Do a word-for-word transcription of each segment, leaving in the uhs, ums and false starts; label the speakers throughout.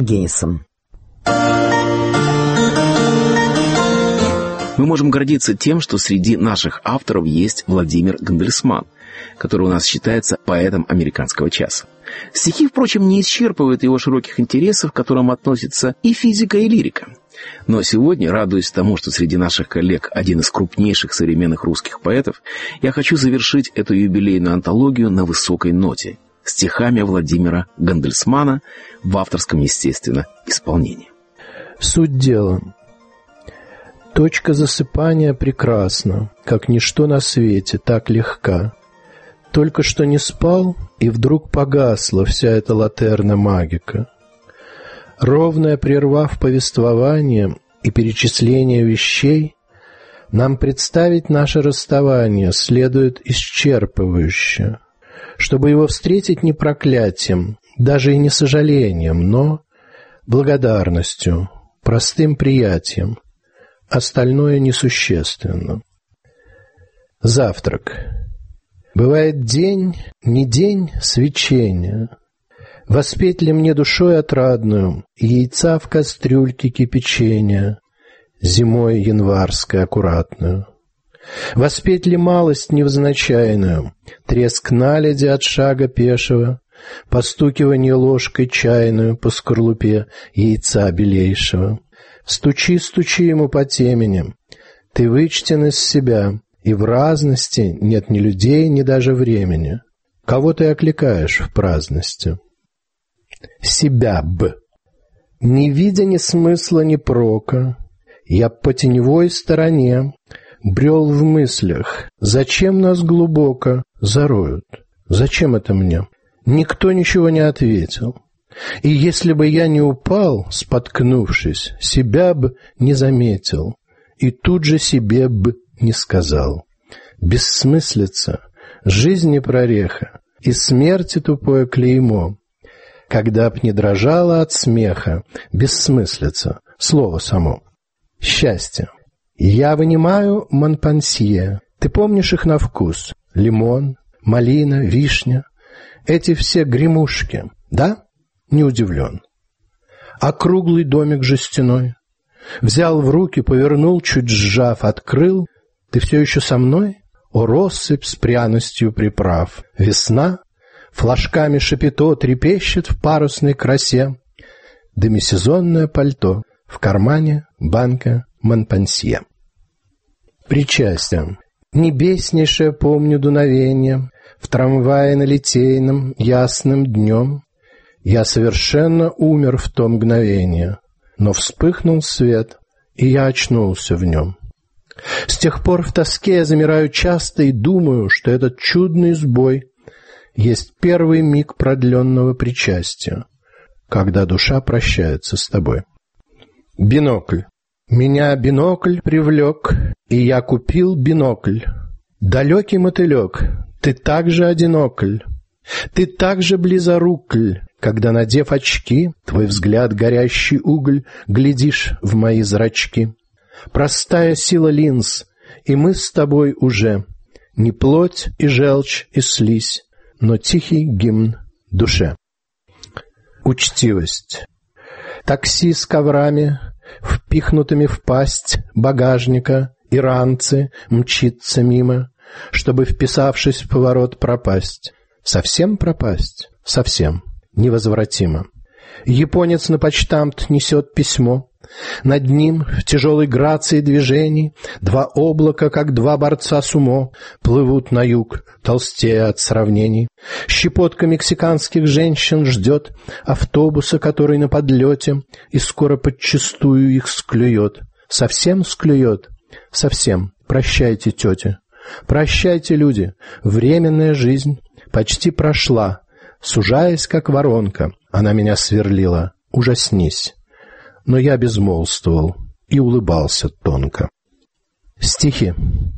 Speaker 1: Диогенесом.
Speaker 2: Мы можем гордиться тем, что среди наших авторов есть Владимир Гандельсман, который у нас считается поэтом американского часа. Стихи, впрочем, не исчерпывают его широких интересов, к которым относятся и физика, и лирика. Но сегодня, радуясь тому, что среди наших коллег один из крупнейших современных русских поэтов, я хочу завершить эту юбилейную антологию на высокой ноте – стихами Владимира Гандельсмана в авторском, естественно, исполнении.
Speaker 3: Суть дела. Точка засыпания прекрасна, как ничто на свете, так легка. Только что не спал, и вдруг погасла вся эта латерна магика. Ровно прервав повествование и перечисление вещей, нам представить наше расставание следует исчерпывающе, чтобы его встретить не проклятием, даже и не сожалением, но благодарностью, простым приятием. Остальное несущественно. Завтрак. Бывает день, не день свечения. Воспеть ли мне душой отрадную яйца в кастрюльке кипячения, зимой январской аккуратную? Воспеть ли малость невзначайную, треск наледи от шага пешего, постукивание ложкой чайную по скорлупе яйца белейшего? Стучи, стучи ему по темени, ты вычтен из себя, и в разности нет ни людей, ни даже времени. Кого ты окликаешь в праздности? Себя б. Не видя ни смысла, ни прока, я по теневой стороне брел в мыслях, зачем нас глубоко зароют? Зачем это мне? Никто ничего не ответил. И если бы я не упал, споткнувшись, себя б не заметил, и тут же себе б не сказал. Бессмыслица, жизни прореха, и смерти тупое клеймо. Когда б не дрожала от смеха, бессмыслица, слово само. Счастье. Я вынимаю монпансье. Ты помнишь их на вкус? Лимон, малина, вишня. Эти все гремушки, да? Не удивлен. А круглый домик жестяной? Взял в руки, повернул, чуть сжав, открыл. Ты все еще со мной? О, россыпь с пряностью приправ. Весна, флажками шапито трепещет в парусной красе. Демисезонное пальто, в кармане банка Монпансье. Причастие. Небеснейшее помню дуновение в трамвае на Литейном ясным днем. Я совершенно умер в то мгновение, но вспыхнул свет, и я очнулся в нем. С тех пор в тоске я замираю часто и думаю, что этот чудный сбой есть первый миг продленного причастия, когда душа прощается с тобой. Бинокль. Меня бинокль привлек, и я купил бинокль. Далекий мотылек, ты так же одинокль, ты так же близорукль, когда, надев очки, твой взгляд горящий уголь, глядишь в мои зрачки. Простая сила линз, и мы с тобой уже не плоть и желчь и слизь, но тихий гимн душе. Учтивость. Такси с коврами, впихнутыми в пасть багажника, и ранцы мчится мимо, чтобы, вписавшись в поворот, пропасть. Совсем пропасть? Совсем. Невозвратимо. Японец на почтамт несет письмо. Над ним в тяжелой грации движений два облака, как два борца сумо, плывут на юг, толстея от сравнений. Щепотка мексиканских женщин ждет автобуса, который на подлете, и скоро подчистую их склюет. Совсем склюет? Совсем. Прощайте, тетя. Прощайте, люди. Временная жизнь почти прошла. Сужаясь, как воронка, она меня сверлила. Ужаснись. Но я безмолвствовал и улыбался тонко. Стихи.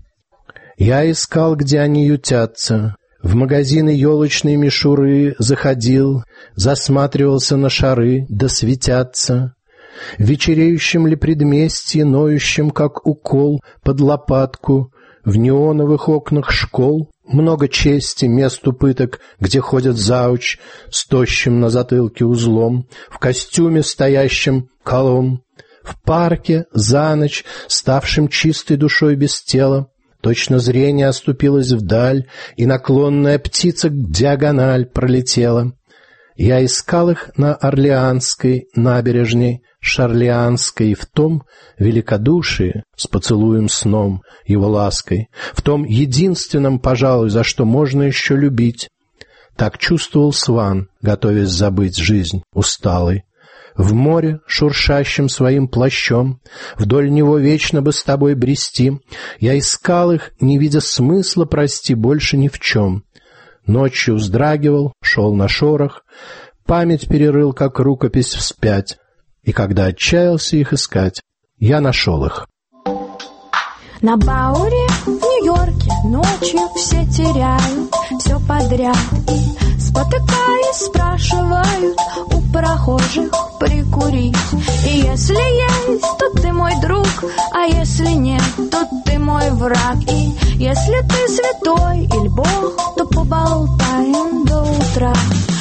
Speaker 3: Я искал, где они ютятся, в магазины елочной мишуры заходил, засматривался на шары, да светятся. В вечереющем ли предместье, ноющем, как укол, под лопатку, в неоновых окнах школ много чести, месту пыток, где ходят зауч с тощим на затылке узлом, в костюме, стоящем колом, в парке за ночь, ставшим чистой душой без тела. Точно зрение оступилось вдаль, и наклонная птица диагональ пролетела. Я искал их на Орлеанской набережной, Шарлианской, в том великодушии, с поцелуем сном, его лаской, в том единственном, пожалуй, за что можно еще любить. Так чувствовал Сван, готовясь забыть жизнь усталый. В море, шуршащим своим плащом, вдоль него вечно бы с тобой брести. Я искал их, не видя смысла, прости, больше ни в чем. Ночью вздрагивал, шел на шорох, память перерыл, как рукопись вспять. И когда отчаялся их искать, я нашел их.
Speaker 1: На Бауре в Нью-Йорке ночью все теряют все подряд и, спотыкаясь, спрашивают у прохожих прикурить. И если есть, то ты мой друг, а если нет, то ты мой враг. И если ты святой или бог, то поболтаем до утра.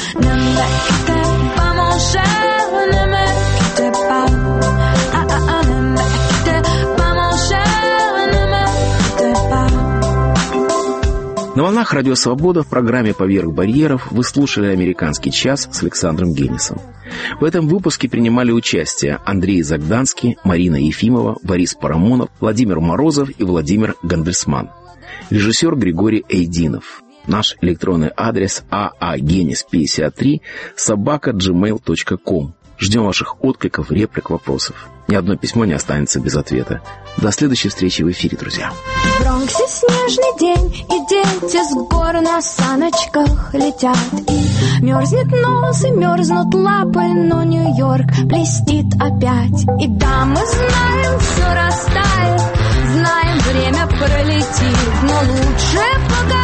Speaker 2: На волнах Радио Свобода в программе «Поверх барьеров» вы слушали «Американский час» с Александром Генисом. В этом выпуске принимали участие Андрей Загданский, Марина Ефимова, Борис Парамонов, Владимир Морозов и Владимир Гандельсман. Режиссер Григорий Эйдинов. Наш электронный адрес а а генис пятьдесят три собака джи мейл точка ком. Ждем ваших откликов, реплик, вопросов. Ни одно письмо не останется без ответа. До следующей встречи в эфире, друзья.
Speaker 1: В Бронксе снежный день, и дети с гор на саночках летят. И мерзнет нос, и мерзнут лапы, но Нью-Йорк блестит опять. И да, мы знаем, все растает, знаем, время пролетит, но лучше пока